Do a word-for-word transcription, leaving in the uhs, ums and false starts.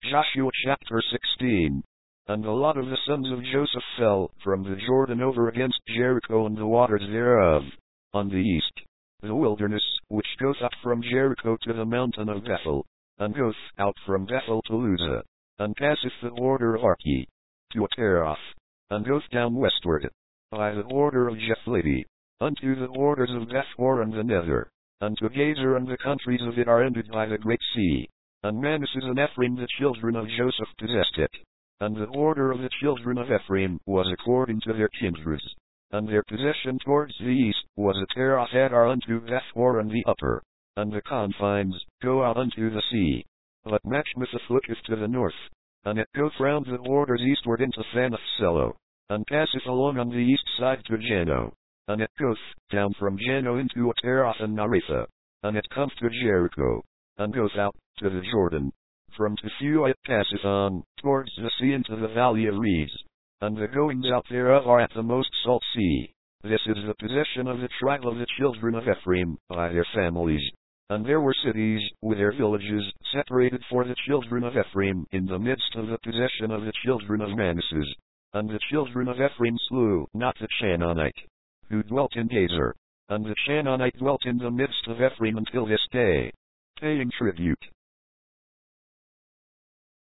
Joshua chapter sixteen. And the lot of the sons of Joseph fell from the Jordan over against Jericho and the waters thereof, on the east, the wilderness, which goeth up from Jericho to the mountain of Bethel, and goeth out from Bethel to Luzah, and passeth the border of Arki, to Ataroth, and goeth down westward, by the border of Japhleti, unto the borders of Bethor and the nether, and to Gazer, and the countries of it are ended by the great sea. And Manasseh and Ephraim the children of Joseph possessed it. And the order of the children of Ephraim was according to their kindreds. And their possession towards the east was at Ataroth Adar unto Bethor and the upper. And the confines go out unto the sea. But Machmetheth looketh to the north. And it goeth round the borders eastward into Phanath Selo. And passeth along on the east side to Jano. And it goeth down from Jano into Ataroth and Naratha. And it cometh to Jericho. And goeth out to the Jordan. From Tephua it passeth on, towards the sea into the valley of reeds. And the goings out thereof are at the most salt sea. This is the possession of the tribe of the children of Ephraim, by their families. And there were cities, with their villages, separated for the children of Ephraim, in the midst of the possession of the children of Manasseh. And the children of Ephraim slew not the Canaanite, who dwelt in Gazer. And the Canaanite dwelt in the midst of Ephraim until this day, paying tribute.